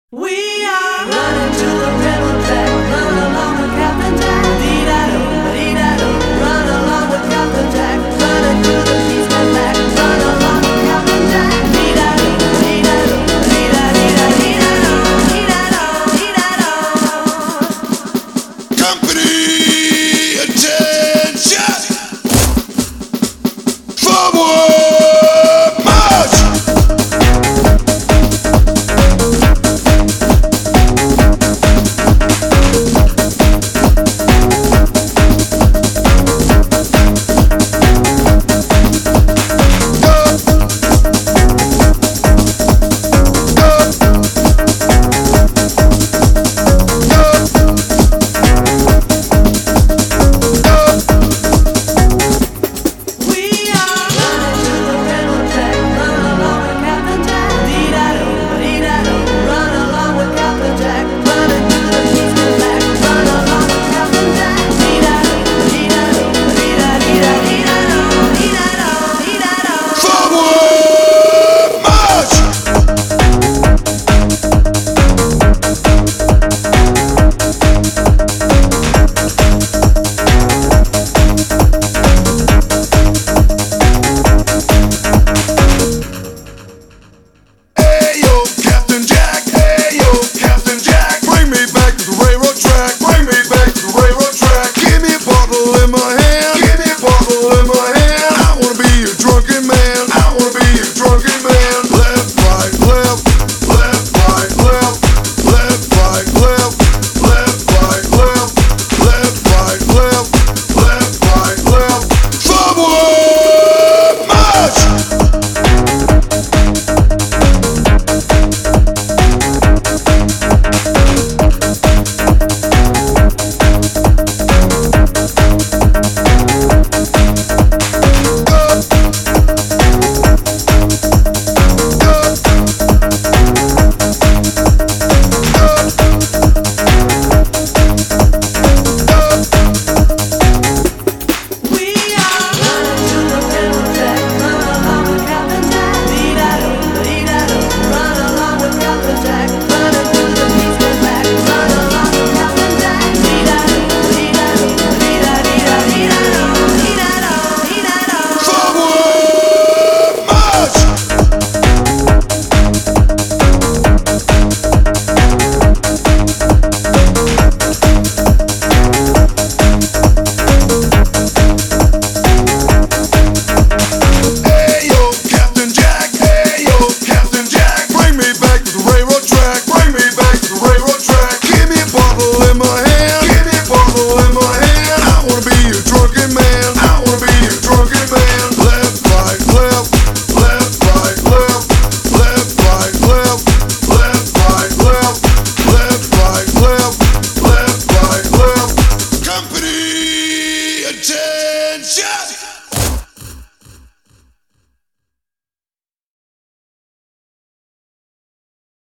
We are running to the railroad track, run along with Captain Jack. Dee-da-do, dee-da-do, run along with Captain Jack. Running to the Keystone Black, run along with Captain Jack. Dee-da-do, dee-da-do, dee-da-dee-da-dee-da-do, dee-da-do, dee-da-do. Company, attention! Forward! Attention!